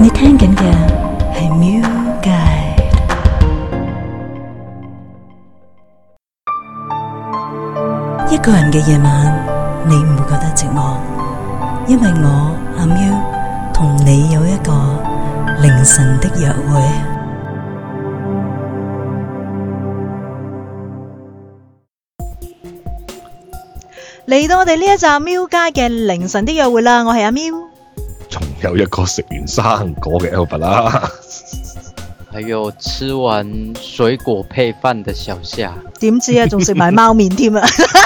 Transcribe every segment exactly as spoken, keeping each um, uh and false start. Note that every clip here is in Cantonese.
你聽緊嘅係 Music Guide。一個人嘅夜晚，你唔會覺得寂寞，因為我阿 Miu同你有一個凌晨的約會。 嚟到我哋呢一集 Miu Guide嘅凌晨的約會啦，我係阿 Miu。 仲有一個食完生果嘅 Albert 啦， 還有吃完水果配飯的小夏， 點知啊，仲食埋貓麵添啊！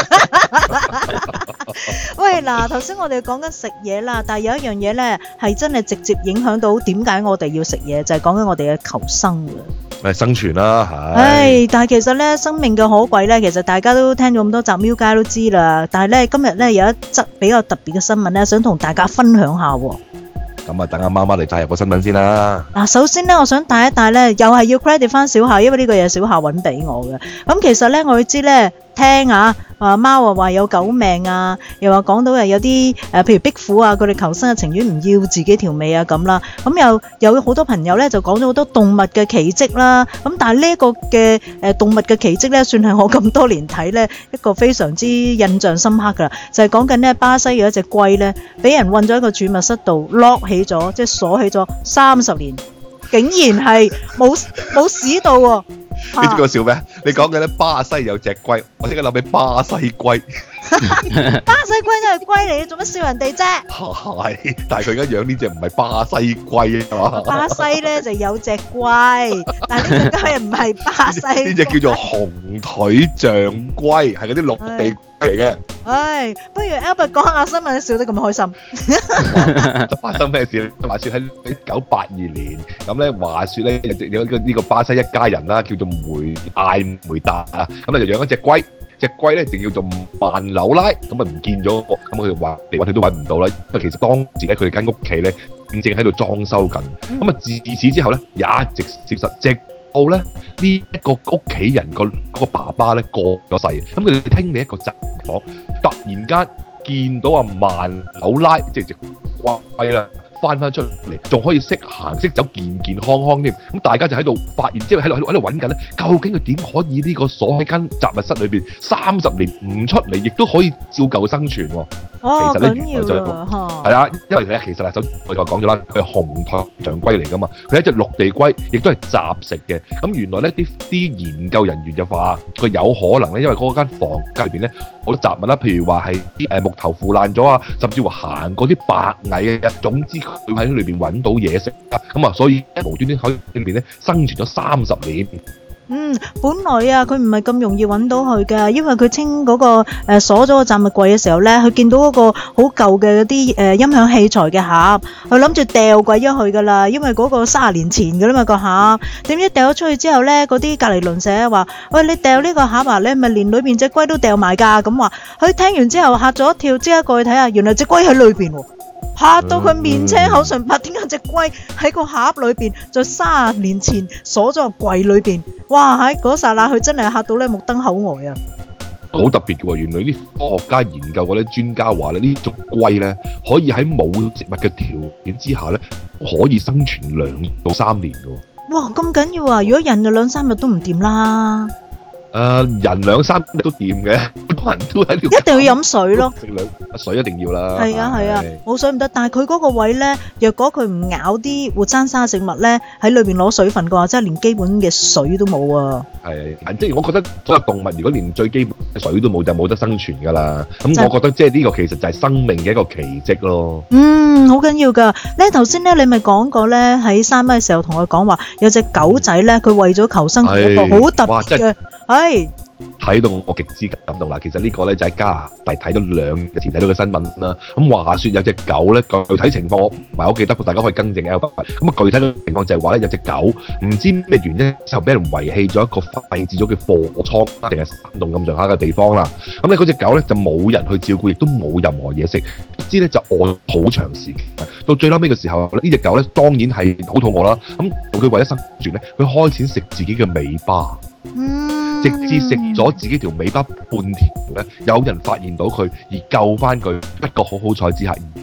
喂，嗱，頭先我哋講緊食嘢啦，但係有一樣嘢咧，係真係直接影響到點解我哋要食嘢，就係講緊我哋嘅求生啦。 咪生存啦，係。 唉，但係其實咧，生命嘅可貴咧，其實大家都聽咗咁多集 Miu Guide都知啦。但係咧，今日咧有一則比較特別嘅新聞咧，想同大家分享下喎。 咁啊，等阿媽媽嚟帶入個新聞先啦。 嗱，首先咧，我想帶一帶咧，又係要 credit 翻小夏，因為呢個嘢小夏揾俾我嘅。咁其實咧，我要知咧，聽啊，話貓啊話有狗命啊，又話講到有啲誒、呃，譬如壁虎啊，佢哋求生嘅情願唔要自己條尾啊咁啦。咁又有好多朋友咧就講咗好多動物嘅奇蹟啦。咁但係呢一個嘅誒動物嘅奇蹟咧，算係我咁多年睇咧一個非常之印象深刻㗎啦。就係講緊咧巴西有一隻龜咧，俾人韞咗喺個儲物室度 lock 起咗，即係鎖起咗三十年，竟然係冇冇屎到喎！ 你知我笑咩？你講嘅咧巴西有隻龜，我即刻諗起巴西龜。 巴西龜都係龜嚟，你做乜笑人哋啫？ 係，但係佢而家養呢隻唔係巴西龜啊嘛。 巴西咧就有隻龜，但係呢隻龜唔係巴西。 呢隻叫做紅腿象龜，係嗰啲陸地龜嚟嘅。 唉，不如 Albert 講下新聞，笑得咁開心。 就發生咩事咧？話説喺一九八二年，咁咧話説咧有個呢個巴西一家人啦，叫做梅艾梅達啊，咁咧就養一隻龜。隻龜咧就叫做曼紐拉，咁啊唔見咗，咁佢哋話嚟揾佢都揾唔到啦。因為其實當時咧佢哋間屋企咧正正喺度裝修緊，咁啊自此之後咧也一直接實直到咧呢一個屋企人個嗰個爸爸咧過咗世，咁佢哋聽你一個雜房，突然間見到阿曼紐拉即係隻龜啦。翻翻出嚟，仲可以識行識走，健健康康添。咁大家就喺度發現，即係喺度喺度喺度揾緊咧，究竟佢點可以呢個鎖喺間雜物室裏邊三十年唔出嚟，亦都可以照舊生存喎？ 哦， 其實咧，原來就係啦，因為咧其實啊，首我就講咗啦，佢係紅腿象龜嚟噶嘛，佢係一隻陸地龜，亦都係雜食嘅。咁原來咧啲啲研究人員就話，佢有可能咧，因為嗰間房間裏邊咧好多雜物啦，譬如話係啲誒木頭腐爛咗啊，甚至乎行過啲白蟻嘅，總之佢喺裏邊揾到嘢食啦，咁啊，所以無端端喺裏邊咧生存咗三十年。 嗯，本來啊，佢唔係咁容易揾到佢㗎，因為佢清嗰、嗰個誒鎖咗個雜物櫃嘅時候咧，佢見到嗰個好舊嘅嗰啲誒音響器材嘅盒，佢諗住掉鬼咗佢㗎啦，因為嗰個三十年前㗎啦嘛個盒，點知掉咗出去之後咧，嗰啲隔離鄰舍話：喂，你掉呢個盒啊，你係咪連裏邊隻龜都掉埋㗎？咁話，佢聽完之後嚇咗一跳，即刻過去睇下，原來隻龜喺裏邊喎。嚇到佢面青口唇白，點解隻龜喺個盒裏邊，就三十年前鎖咗個櫃裏邊？哇！喺嗰剎那，佢真係嚇到咧目瞪口呆啊！ 好特別嘅喎，原來啲科學家研究過咧，專家話咧，呢種龜咧可以喺冇植物嘅條件之下咧，可以生存兩到三年嘅喎。 哇！咁緊要啊！如果人就兩三日都唔掂啦。 誒、呃、人兩三日都掂嘅，好多人都喺度。 一定要飲水咯， 食兩水一定要啦。 係啊係啊，冇水唔得。但係佢嗰個位咧，若果佢唔咬啲活生生嘅食物咧，喺裏邊攞水分嘅話，真係連基本嘅水都冇啊。 係，即係我覺得所有動物如果連最基本嘅水都冇，就冇得生存㗎啦。咁我覺得即係呢個其實就係生命嘅一個奇蹟咯。 嗯，好緊要㗎。咧頭先咧，你咪講過咧，喺山尾嘅時候同佢講話，有隻狗仔咧，佢為咗求生，一個好特別嘅。係睇到我極之感動啦！其實呢個咧就喺加拿大睇咗兩日前睇到嘅新聞啦。咁話説有隻狗咧，具體情況我唔係好記得，大家可以更正 Albert。咁啊，具體嘅情況就係話咧，有隻狗唔知咩原因之後俾人遺棄咗一個廢置咗嘅貨倉定係山洞咁上下嘅地方啦。咁咧嗰隻狗咧就冇人去照顧，亦都冇任何嘢食，唔知咧就餓好長時間。到最嬲尾嘅時候，呢隻狗咧當然係好肚餓啦。咁佢為咗生存咧，佢開始食自己嘅尾巴。 嗯， 直至食咗自己條尾巴半條咧，有人發現到佢而救翻佢，不過好好彩之下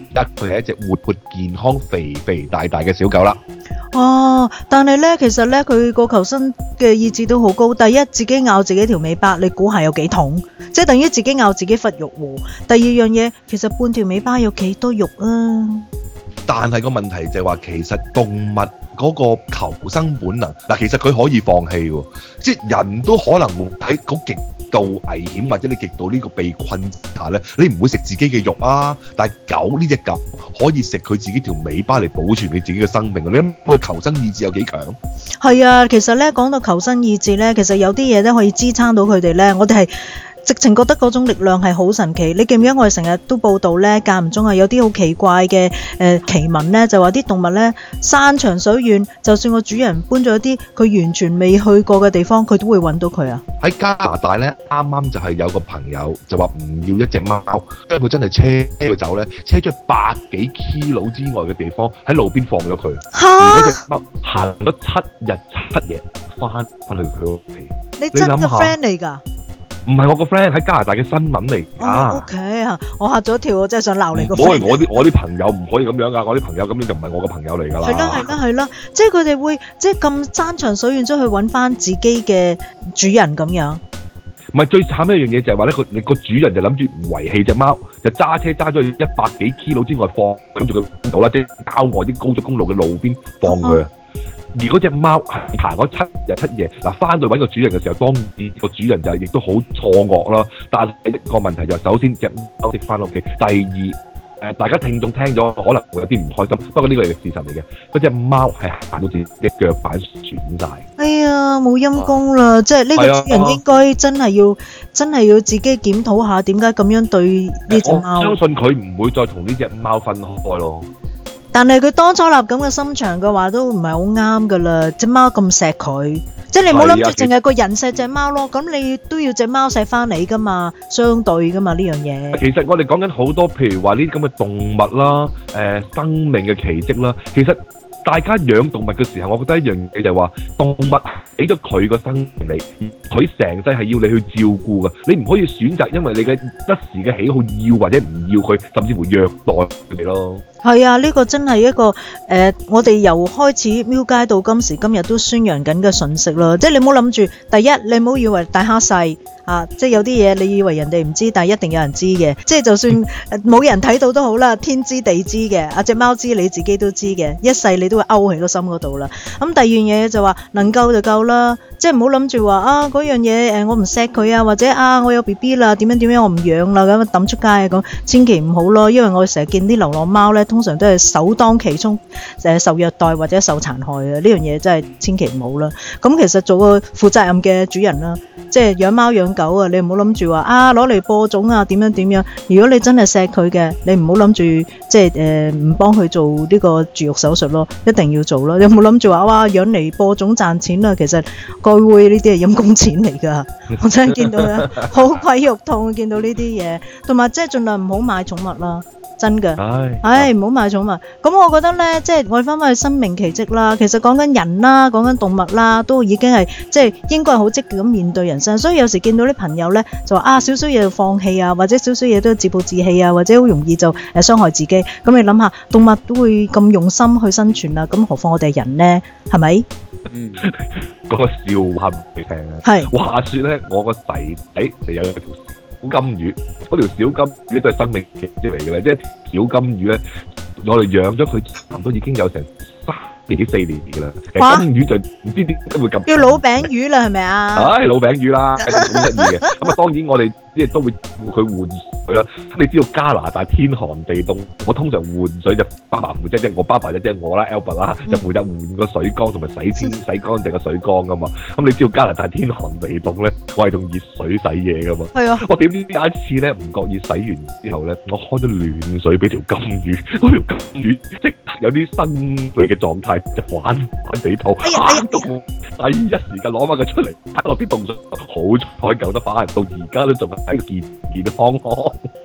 家佢係一隻活潑健康、肥肥大大嘅小狗啦。 哦，但係咧，其實咧，佢個求生嘅意志都好高。第一，自己咬自己條尾巴，你估下有幾痛？即係等於自己咬自己忽肉喎。第二樣嘢，其實半條尾巴有幾多肉啊？ 但係個問題就係話，其實動物嗰個求生本能嗱，其實佢可以放棄喎，即係人都可能會喺嗰極度危險或者你極度呢個被困下咧，你唔會食自己嘅肉啊。但係狗呢隻狗可以食佢自己條尾巴嚟保存你自己嘅生命。你諗佢求生意志有幾強？ 係啊，其實咧講到求生意志咧，其實有啲嘢咧可以支撐到佢哋咧，我哋係直情覺得嗰種力量係好神奇。你記唔記得我哋成日都報道咧，間唔中係有啲好奇怪嘅誒奇聞咧，就話啲動物咧山長水遠，就算個主人搬咗一啲佢完全未去過嘅地方，佢都會揾到佢啊！ 喺加拿大咧，啱啱就係有個朋友就話唔要一隻貓，因為佢真係車佢走咧，車咗百幾 kilo 之外嘅地方，喺路邊放咗佢。而嗰隻貓行咗七日七夜，翻翻去佢屋企。 你真嘅 friend 嚟㗎？ 唔係我個 friend 喺加拿大嘅新聞嚟㗎。 O K 啊，我嚇咗一跳，我真係想鬧你個 friend。 唔可以我啲我啲朋友唔可以咁樣㗎，我啲朋友咁樣就唔係我個朋友嚟㗎啦。 係啦係啦係啦，即係佢哋會即係咁山長水遠出去揾翻自己嘅主人咁樣。 唔係最慘一樣嘢就係話咧，佢你個主人就諗住唔遺棄隻貓，就揸車揸咗去一百幾 kilo 之外放，諗住佢邊度啦，即係郊外啲高速公路嘅路邊放佢。啊而嗰隻貓行咗七日七夜，嗱翻到揾個主人嘅時候，當然個主人就亦都好錯愕啦。但係一個問題就係，首先隻貓食翻屋企，第二誒、呃、大家聽眾聽咗可能會有啲唔開心，不過呢個係事實嚟嘅。嗰隻貓係行到自己腳板損晒。哎呀，冇陰功啦！即係呢個主人應該真係要、啊、真係要自己檢討下點解咁樣對呢隻貓。 我相信佢唔會再同呢隻貓分開咯。 但係佢當初立咁嘅心腸嘅話，都唔係好啱噶啦。隻貓咁錫佢，即係你唔好諗住淨係個人錫隻貓咯。咁你都要隻貓錫翻你噶嘛，相對噶嘛呢樣嘢。其實我哋講緊好多，譬如話呢啲咁嘅動物啦，誒、呃，生命嘅奇蹟啦。其實大家養動物嘅時候，我覺得一樣嘢就係話，動物俾咗佢個生命你，佢成世係要你去照顧噶。你唔可以選擇因為你嘅一時嘅喜好要或者唔要佢，甚至乎虐待佢哋咯。係啊，呢、這個真係一個誒、呃，我哋由開始廟街到今時今日都宣揚緊嘅訊息啦。即係你唔好諗住，第一你唔好以為大蝦細啊，即係有啲嘢你以為人哋唔知，但係一定有人知嘅。即係就算冇人睇到都好啦，天知地知嘅，啊隻貓知你自己都知嘅，一世你都會勾喺個心嗰度啦。咁第二樣嘢就話能夠就夠啦，即係唔好諗住話啊嗰樣嘢誒我唔錫佢啊，或者啊我有 B B 啦，點樣點樣我唔養啦咁抌出街啊咁，千祈唔好咯，因為我成日見啲流浪貓咧。通常都係首當其衝，誒受虐待或者受殘害嘅，呢樣嘢真係千祈唔好啦。咁其實做個負責任嘅主人啦，即係養貓養狗啊，你唔好諗住話啊攞嚟播種啊點樣點樣。如果你真係錫佢嘅，你唔好諗住即係誒唔幫佢做呢個絕育手術咯，一定要做咯。你唔好諗住話哇養嚟播種賺錢啊，其實該會呢啲係陰公錢嚟㗎。我真係見到咧好鬼肉痛，見到呢啲嘢，同埋即係盡量唔好買寵物啦。真嘅，唉，唔好買寵物。咁我覺得呢，即係我哋翻返去生命奇蹟啦。其實講緊人啦，講緊動物啦，都已經係即係應該係好積極咁面對人生。所以有時見到啲朋友呢，就話啊，少少嘢就放棄啊，或者少少嘢都自暴自棄啊，或者好容易就誒傷害自己。咁你諗下，動物都會咁用心去生存啦，咁何況我哋人呢？係咪？ 嗯，嗰個笑話俾你聽啊。係話説呢，我個仔仔就有一條小金魚，嗰條小金魚都係生命奇蹟嚟嘅咧，即係小金魚咧，我哋養咗佢差唔多已經有成三年幾四年嘅啦。金魚就唔知點解會咁叫老餅魚啦，係咪啊？唉，老餅魚啦，好得意嘅。咁啊，當然我哋即係都會佢換水啦。你知道加拿大天寒地凍，我通常換水就爸爸負責，即係我爸爸即係我啦 Albert 啦，就負責換個水缸同埋洗天洗乾淨個水缸噶嘛。咁你知道加拿大天寒地凍咧，我係用熱水洗嘢噶嘛。係啊，我點知有一次咧唔覺意洗完之後咧，我開咗暖水俾條金魚，嗰條金魚即有啲生佢嘅狀態就玩玩地肚，嚇到我第一時間攞翻佢出嚟，打落啲凍水，好彩救得翻，到而家都仲係喺健健康康。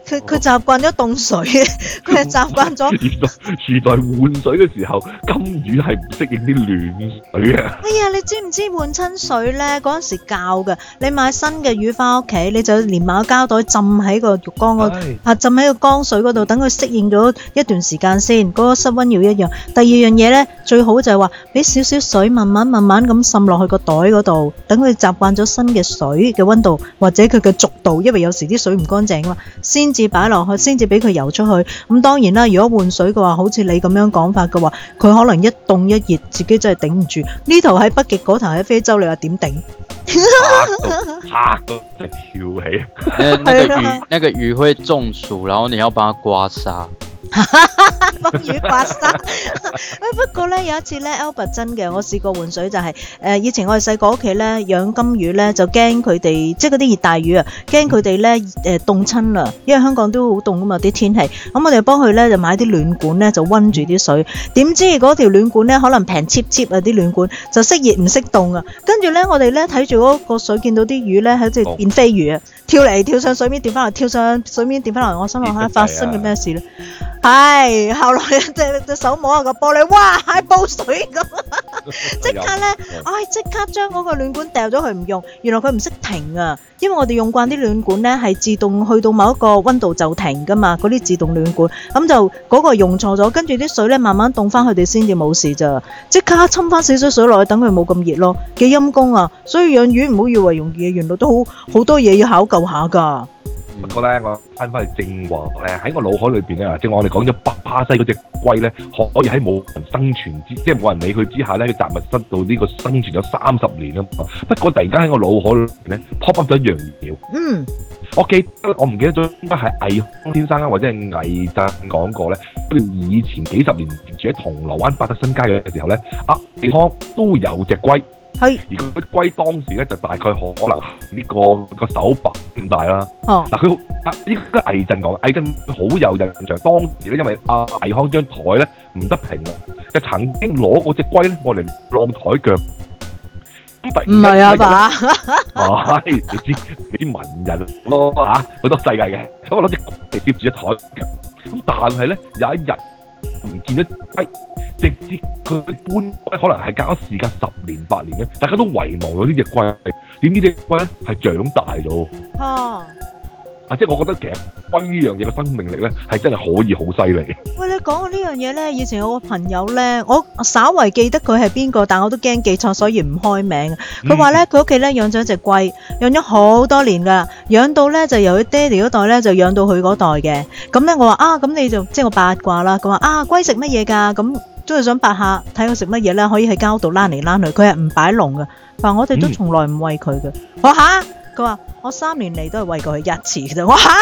佢佢習慣咗凍水，佢係習慣咗。 原來原來換水嘅時候，金魚係唔適應啲暖水啊！ 哎呀，你知唔知換親水咧？嗰陣時教嘅，你買新嘅魚翻屋企，你就連埋個膠袋浸喺個浴缸嗰係啊，浸喺個缸水嗰度，等佢適應咗一段時間先。嗰、個室溫要一樣。第二樣嘢咧，最好就係話俾少少水，慢慢慢慢咁滲落去個袋嗰度，等佢習慣咗新嘅水嘅溫度或者佢嘅濁度，因為有時啲水唔乾淨啊嘛，先至擺落去，先至俾佢游出去。咁當然啦，如果換水嘅話，好似你咁樣講法嘅話，佢可能一凍一熱，自己真係頂唔住。呢頭喺北極，嗰頭喺非洲，你話點頂？ 嚇到真係跳起。 那那个魚那個魚會中暑，然後你要幫它刮痧。 幫魚刮痧。不過咧有一次咧 Albert 真嘅，我試過換水就係、是、誒、呃、以前我哋細個屋企咧養金魚咧，就驚佢哋即係嗰啲熱帶魚啊，驚佢哋咧誒凍親啦，因為香港都好凍噶嘛啲天氣，咁我哋幫佢咧就買啲暖管咧就温住啲水，點知嗰條暖管咧可能平 cheap cheap 啊啲暖管就識熱唔識凍啊，跟住咧我哋咧睇住嗰個水見到啲魚咧喺度變飛魚啊，跳嚟跳上水面跌翻落，跳上水面跌翻落，我心諗下發生嘅咩事咧？係，後來隻隻手摸下個玻璃，哇，係煲水咁，即刻咧，唉，即刻將嗰個暖管掉咗佢唔用。原來佢唔識停啊，因為我哋用慣啲暖管咧係自動去到某一個温度就停噶嘛，嗰啲自動暖管，咁就嗰個用錯咗，跟住啲水咧慢慢凍翻佢哋先至冇事咋，即刻侵翻少少水落去，等佢冇咁熱咯，幾陰功啊！所以養魚唔好以為容易，原來都好好多嘢要考究下㗎。 不過咧，我翻返去正話咧，喺我腦海裏邊咧，正話我哋講咗巴巴西嗰隻龜咧，可以喺冇人生存之，即係冇人理佢之下咧，佢雜物室度呢個生存咗三十年啊嘛。不過突然間喺我腦海裏邊咧 pop up 咗一樣嘢。 嗯， 我記得我唔記得咗應該係魏康先生啊，或者係魏振講過咧，佢哋以前幾十年前住喺銅鑼灣百德新街嘅時候咧，啊魏康都有隻龜。 係， 而佢龜當時咧就大概可能呢、這個個手把咁大啦。 哦， 嗱佢啊呢個魏振講，魏振好有印象。當時咧因為阿魏康張台咧唔得平啊，就曾經攞嗰隻龜咧我嚟晾台腳。 唔係啊吧？ 係你知你啲文人咯嚇，好多世界嘅。咁我攞隻嚟貼住一台腳。咁但係咧有一日唔見咗龜。直至佢搬龜可能係隔咗時間十年八年嘅，大家都遺忘咗呢隻龜。點知隻龜咧係長大咗？ 哦， 啊，即係我覺得其實龜呢樣嘢嘅生命力咧係真係可以好犀利。 喂，你講嘅呢樣嘢咧，以前有個朋友咧，我稍為記得佢係邊個，但我都驚記錯，所以唔開名。佢話咧，佢屋企咧養咗一隻龜，養咗好多年㗎，養到咧就由佢爹哋嗰代咧就養到佢嗰代嘅。咁咧我話啊，咁你就即係我八卦啦。佢話啊，龜食乜嘢㗎？咁都係想八下睇佢食乜嘢咧，可以喺膠度躝嚟躝去。佢係唔擺籠嘅，佢話我哋都從來唔餵佢嘅。我話嚇，佢話我三年嚟都係餵過佢一次嘅啫。我嚇，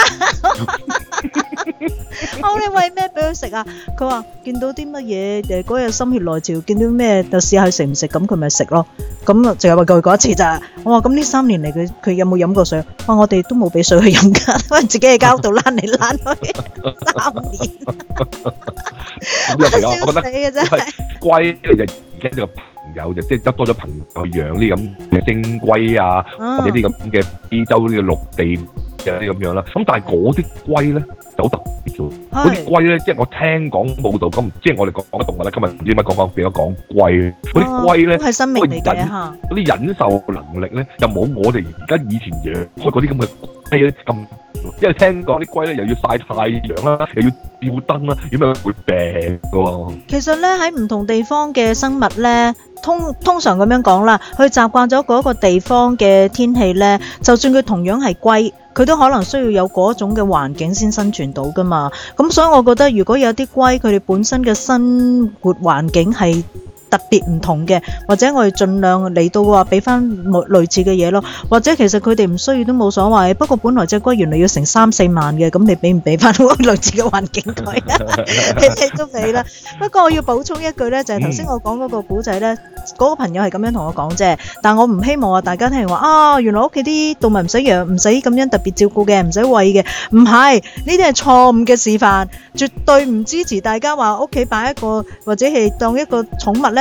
我你餵咩俾佢食啊？佢話見到啲乜嘢誒嗰日心血來潮，見到咩就試下佢食唔食，咁佢咪食咯。咁啊，淨係餵過佢嗰一次咋。我話咁呢三年嚟佢佢有冇飲過水？我話我哋都冇俾水佢飲㗎，因為自己喺膠度躝嚟躝去三年。 咁有朋友我覺得嘅真係龜就而家呢個朋友就即係得多咗朋友去養啲咁嘅星龜啊，或者啲咁嘅非洲呢個陸地嘅啲咁樣啦。咁但係嗰啲龜咧就好特別嘅，嗰啲龜咧即係我聽講報道咁，即係我哋講講動物咧，今日唔知點解講講變咗講龜，嗰啲龜咧都係生命嚟嘅嚇， 嗰啲忍受能力咧又冇我哋而家以前養開嗰啲咁嘅龜咧咁。因為聽講啲龜咧又要曬太陽啦，又要照燈啦，咁樣會病嘅喎。 其實咧喺唔同地方嘅生物咧，通通常咁樣講啦，佢習慣咗嗰個地方嘅天氣咧，就算佢同樣係龜，佢都可能需要有嗰種嘅環境先生存到噶嘛。咁所以我覺得如果有啲龜，佢哋本身嘅生活環境係特別唔同嘅，或者我哋盡量嚟到話俾翻類似嘅嘢咯，或者其實佢哋唔需要都冇所謂。不過本來隻龜原來要成三四萬嘅，咁你俾唔俾翻類似嘅環境佢？你哋都俾啦。不過我要補充一句咧，就係頭先我講嗰個古仔咧，嗰個朋友係咁樣同我講啫。但我唔希望話大家聽話啊，原來屋企啲動物唔使養，唔使咁樣特別照顧嘅，唔使餵嘅，唔係，呢啲係錯誤嘅示範，絕對唔支持大家話屋企擺一個或者係當一個寵物咧。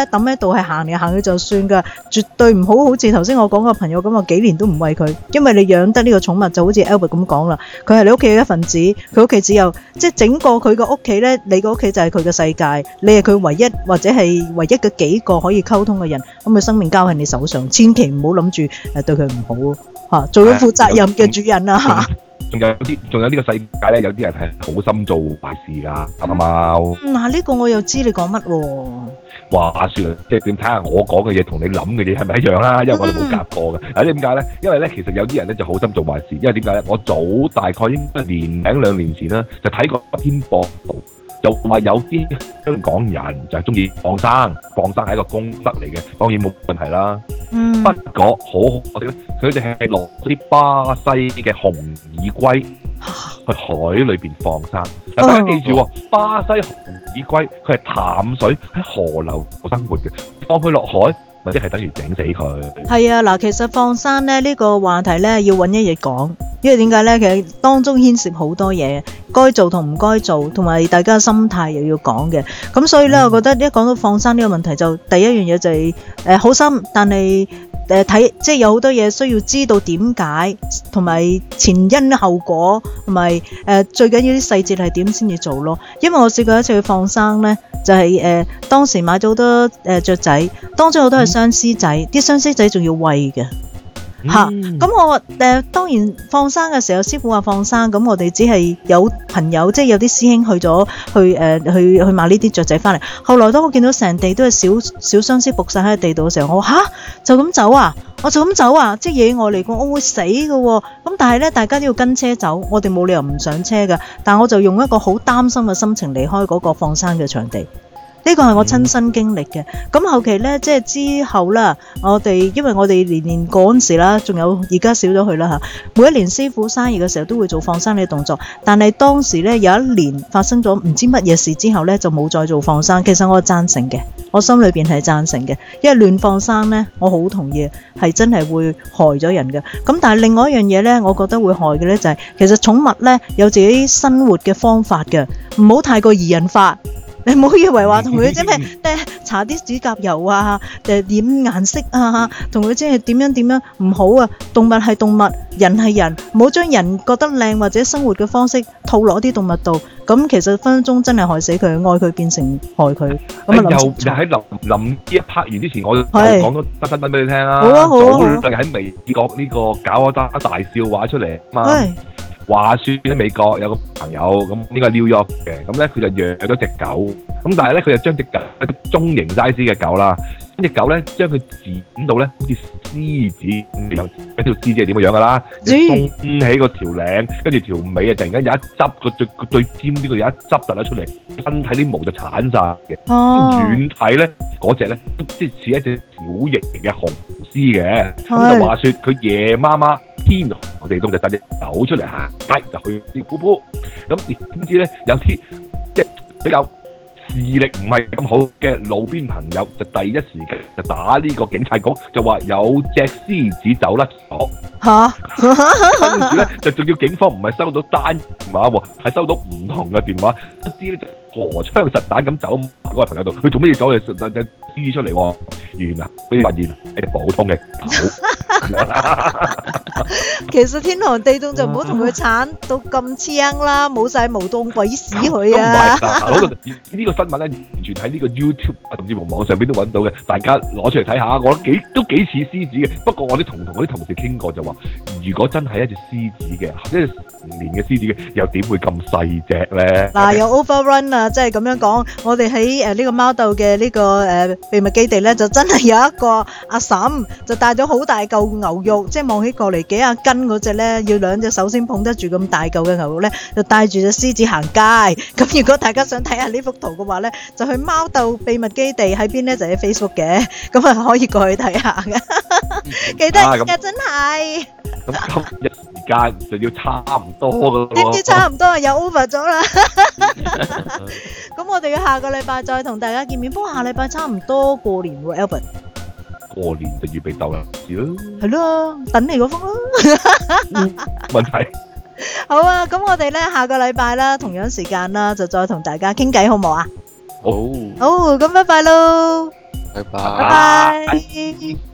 咧抌喺度係行嚟行去就算㗎，絕對唔好好似頭先我講個朋友咁話幾年都唔餵佢，因為你養得呢個寵物就好似 Albert 咁講啦，佢係你屋企嘅一份子，佢屋企只有即係整個佢個屋企咧，你個屋企就係佢嘅世界，你係佢唯一或者係唯一嘅幾個可以溝通嘅人，咁佢生命交喺你手上，千祈唔好諗住誒對佢唔好嚇，做咗負責任嘅主人啊嚇。 仲有啲，仲有呢個世界咧，有啲人係好心做壞事㗎，啱唔啱？ 嗯，嗱呢個我又知你講乜喎？ 話説啊，即係點睇下我講嘅嘢同你諗嘅嘢係咪一樣啦？因為我哋冇夾過嘅。嗱，點解咧？因為咧，其實有啲人咧就好心做壞事。因為點解咧？我早大概應該年零兩年前啦，就睇過一篇報道，就話有啲香港人就係中意放生，放生係一個功德嚟嘅，當然冇問題啦。 嗯。 不過好可惜咧，佢哋係落啲巴西嘅紅耳龜去海裏邊放生。嗱，大家記住喎，巴西紅耳龜佢係淡水喺河流生活嘅，放佢落海，或者係等於整死佢。 係啊，嗱，其實放生咧呢個話題咧要揾一日講，因為點解咧？其實當中牽涉好多嘢，該做同唔該做，同埋大家心態又要講嘅。咁所以咧，我覺得一講到放生呢個問題，就第一樣嘢就係誒好心，但係誒睇即係有好多嘢需要知道點解，同埋前因後果，同埋誒最緊要啲細節係點先至做咯。因為我試過一次去放生咧，就係、是、誒、呃、當時買咗好多誒、呃、雀仔，當中好多係相思仔，啲相思仔仲要餵嘅。嚇！咁、嗯、我誒、呃、當然放生嘅時候，師傅話放生，咁我哋只係有朋友，即係有啲師兄去咗去誒、呃、去去買呢啲雀仔翻嚟。後來當我見到成地都係小小相思伏晒喺地度嘅時候，我話嚇就咁走啊！我就咁走啊！即係野外嚟講，我會死嘅喎、哦。咁但係咧，大家都要跟車走，我哋冇理由唔上車㗎。但我就用一個好擔心嘅心情離開嗰個放生嘅場地。呢個係我親身經歷嘅，咁、嗯、後期呢，即係之後啦，我哋因為我哋年年嗰陣時啦，仲有而家少咗去啦嚇。每一年師傅生日嘅時候都會做放生呢個動作，但係當時呢，有一年發生咗唔知乜嘢事之後呢，就冇再做放生。其實我係贊成嘅，我心裏邊係贊成嘅，因為亂放生呢，我好同意係真係會害咗人嘅。咁但係另外一樣嘢呢，我覺得會害嘅呢，就係、是、其實寵物呢，有自己生活嘅方法嘅，唔好太過擬人化。你唔好以為話同佢即係咩搽啲指甲油啊，誒染顏色啊，同佢即係點樣點樣唔好啊！動物係動物，人係人，唔好將人覺得靚或者生活嘅方式套落啲動物度，咁其實分分鐘真係害死佢，愛佢變成害佢。咁啊，又又喺臨臨呢一拍完之前，我就講咗得新聞俾你聽啦。 好啊好啊， 早就喺美國呢個搞咗單大笑話出嚟啊嘛。話說喺美國有個朋友咁，呢個係 New York 嘅，咁咧佢就養咗隻狗，咁但係咧佢就將隻狗一個中型 size 嘅狗啦，呢隻狗咧將佢剪到咧好似獅子咁樣，一條獅子係點嘅樣噶啦，鬆起個條領，跟住條尾啊突然間有一執個最個最尖呢個有一執突咗出嚟，身體啲毛就鏟晒嘅，遠睇咧嗰隻咧即係似一隻小型嘅雄獅嘅，咁就話說佢夜媽媽天我哋東就帶隻狗出嚟行街，就去啲鋪鋪，咁點知咧有啲即係比較視力唔係咁好嘅路邊朋友，就第一時間就打呢個警察局，就話有隻獅子走甩咗。嚇！跟住咧就仲要警方唔係收到單電話喎，係收到唔同嘅電話，一啲咧就荷槍實彈咁走嗰個朋友度，佢做乜嘢走嚟隻隻獅出嚟喎？原來佢發現係隻普通嘅狗。 其實天寒地凍就唔好同佢鏟到咁青啦，冇晒毛當鬼屎佢啊！ 呢個新聞咧，完全喺呢個 YouTube 甚至乎網上邊都揾到嘅，大家攞出嚟睇下，我幾都幾似獅子嘅。不過我啲同同嗰啲同事傾過就話，如果真係一隻獅子嘅，一隻成年嘅獅子嘅，又點會咁細隻咧？嗱， 有 overrun 啊，即係咁樣講，我哋喺誒呢個貓竇嘅呢個誒秘密基地咧，就真係有一個阿嬸就帶咗好大嚿牛肉，即係望起過嚟幾廿斤嗰隻咧，要兩隻手先捧得住咁大嚿嘅牛肉咧，就帶住隻獅子行街。咁如果大家想睇下呢幅圖嘅話咧，就去貓竇秘密基地喺邊咧，就喺 Facebook 嘅，咁啊可以過去睇下嘅。記得嘅真係。 咁今日時間就要差唔多噶咯喎。 點知差唔多又 over 咗啦。咁我哋要下個禮拜再同大家見面，不過下禮拜差唔多過年喎 ，Albert。 過年就預備鬥人事咯。 係咯，等你嗰封咯。 問題。 好啊，咁我哋咧下個禮拜啦，同樣時間啦，就再同大家傾偈，好唔好啊？ 好。 好，咁拜拜咯。 拜拜拜。 拜。